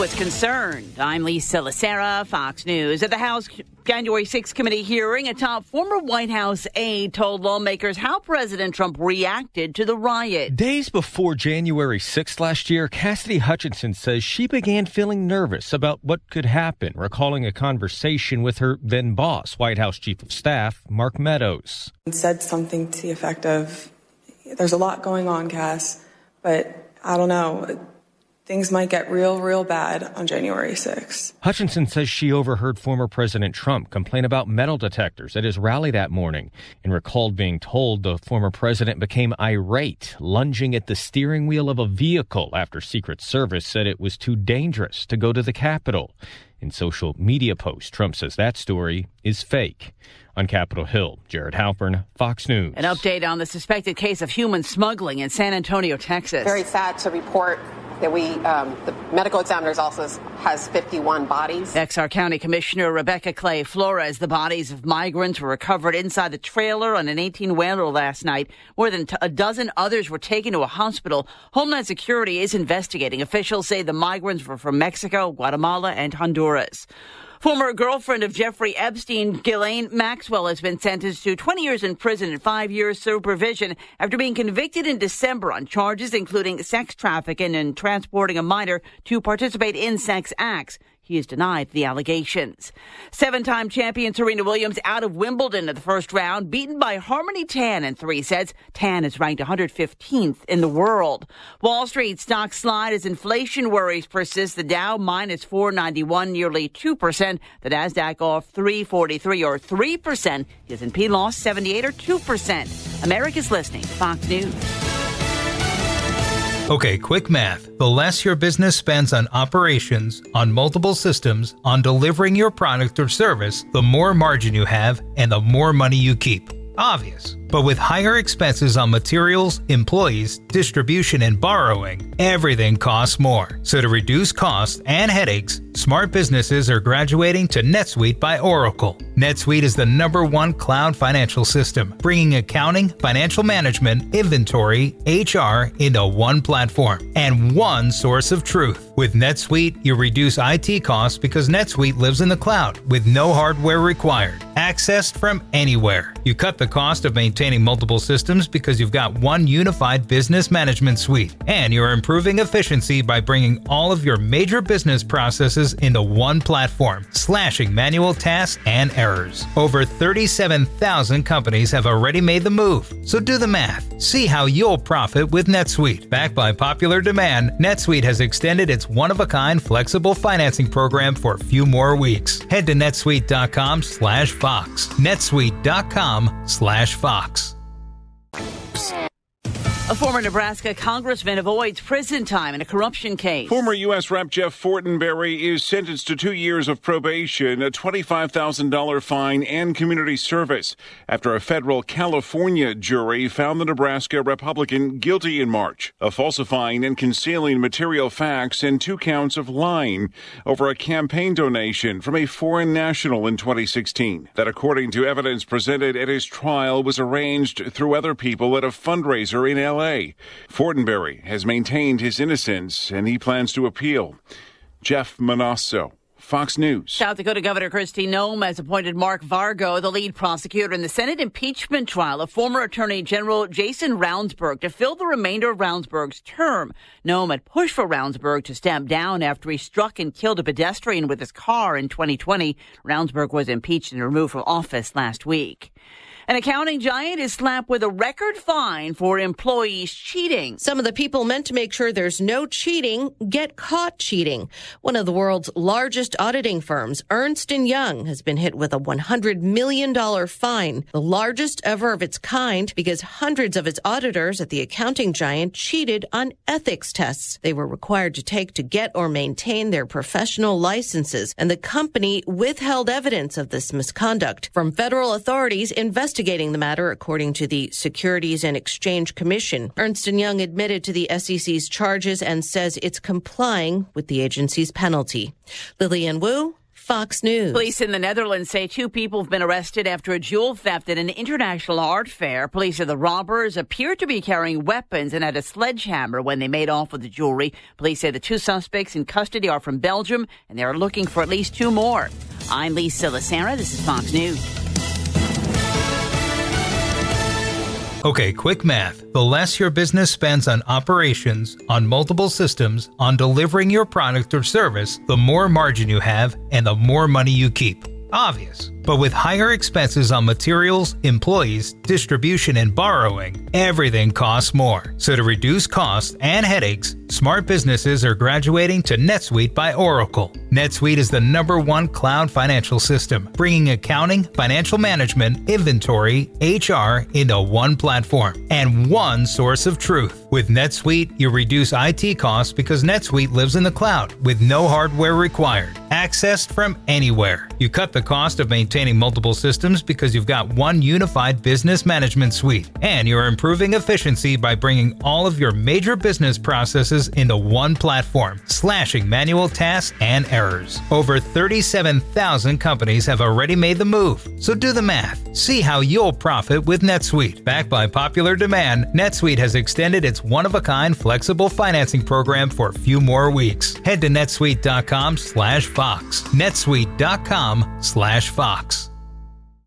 was concerned. I'm Lisa Lacera, Fox News. At the House January 6th committee hearing, a top former White House aide told lawmakers how President Trump reacted to the riot. Days before January 6th last year, Cassidy Hutchinson says she began feeling nervous about what could happen, recalling a conversation with her then boss, White House Chief of Staff Mark Meadows. He said something to the effect of, "There's a lot going on, Cass, but I don't know. Things might get real bad on January 6th. Hutchinson says she overheard former President Trump complain about metal detectors at his rally that morning and recalled being told the former president became irate, lunging at the steering wheel of a vehicle after Secret Service said it was too dangerous to go to the Capitol. In social media posts, Trump says that story is fake. On Capitol Hill, Jared Halpern, Fox News. An update on the suspected case of human smuggling in San Antonio, Texas. Very sad to report that the medical examiner's office has 51 bodies. Bexar County Commissioner Rebecca Clay Flores. The bodies of migrants were recovered inside the trailer on an 18-wheeler last night. More than a dozen others were taken to a hospital. Homeland Security is investigating. Officials say the migrants were from Mexico, Guatemala, and Honduras. Former girlfriend of Jeffrey Epstein, Ghislaine Maxwell, has been sentenced to 20 years in prison and 5 years supervision after being convicted in December on charges including sex trafficking and transporting a minor to participate in sex acts. He has denied the allegations. Seven-time champion Serena Williams out of Wimbledon in the first round, beaten by Harmony Tan in 3 sets. Tan is ranked 115th in the world. Wall Street stocks slide as inflation worries persist. The Dow minus 491, nearly 2%. The Nasdaq off 343 or 3%. S&P lost 78 or 2%. America's listening to Fox News. Okay, quick math. The less your business spends on operations, on multiple systems, on delivering your product or service, the more margin you have and the more money you keep. Obvious. But with higher expenses on materials, employees, distribution, and borrowing, everything costs more. So to reduce costs and headaches, smart businesses are graduating to NetSuite by Oracle. NetSuite is the #1 cloud financial system, bringing accounting, financial management, inventory, HR into one platform and one source of truth. With NetSuite, you reduce IT costs because NetSuite lives in the cloud with no hardware required. Accessed from anywhere. You cut the cost of maintaining multiple systems because you've got one unified business management suite. And you're improving efficiency by bringing all of your major business processes into one platform, slashing manual tasks and errors. Over 37,000 companies have already made the move. So do the math. See how you'll profit with NetSuite. Backed by popular demand, NetSuite has extended its one-of-a-kind flexible financing program for a few more weeks. Head to netsuite.com/Fox. netsuite.com/Fox. A former Nebraska congressman avoids prison time in a corruption case. Former U.S. Rep. Jeff Fortenberry is sentenced to 2 years of probation, a $25,000 fine, and community service after a federal California jury found the Nebraska Republican guilty in March of falsifying and concealing material facts and 2 counts of lying over a campaign donation from a foreign national in 2016. That, according to evidence presented at his trial, was arranged through other people at a fundraiser in L.A. Fortenberry has maintained his innocence, and he plans to appeal. Jeff Manasso, Fox News. South Dakota Governor Kristi Noem has appointed Mark Vargo, the lead prosecutor in the Senate impeachment trial of former Attorney General Jason Ravnsborg, to fill the remainder of Ravnsborg's term. Noem had pushed for Ravnsborg to step down after he struck and killed a pedestrian with his car in 2020. Ravnsborg was impeached and removed from office last week. An accounting giant is slapped with a record fine for employees cheating. Some of the people meant to make sure there's no cheating get caught cheating. One of the world's largest auditing firms, Ernst & Young, has been hit with a $100 million fine, the largest ever of its kind, because hundreds of its auditors at the accounting giant cheated on ethics tests they were required to take to get or maintain their professional licenses, and the company withheld evidence of this misconduct from federal authorities investigating the matter, according to the Securities and Exchange Commission. Ernst & Young admitted to the SEC's charges and says it's complying with the agency's penalty. Lillian Wu, Fox News. Police in the Netherlands say 2 people have been arrested after a jewel theft at an international art fair. Police say the robbers appeared to be carrying weapons and had a sledgehammer when they made off with the jewelry. Police say the 2 suspects in custody are from Belgium, and they are looking for at least 2 more. I'm Lisa Lacera. This is Fox News. Okay, quick math. The less your business spends on operations, on multiple systems, on delivering your product or service, the more margin you have and the more money you keep. Obvious. But with higher expenses on materials, employees, distribution, and borrowing, everything costs more. So to reduce costs and headaches, smart businesses are graduating to NetSuite by Oracle. NetSuite is the #1 cloud financial system, bringing accounting, financial management, inventory, HR into one platform and one source of truth. With NetSuite, you reduce IT costs because NetSuite lives in the cloud with no hardware required, accessed from anywhere. You cut the cost of maintaining multiple systems because you've got one unified business management suite, and you're improving efficiency by bringing all of your major business processes into one platform, slashing manual tasks and errors. Over 37,000 companies have already made the move, so do the math. See how you'll profit with NetSuite. Backed by popular demand, NetSuite has extended its one-of-a-kind flexible financing program for a few more weeks. Head to netsuite.com/Fox. netsuite.com/Fox.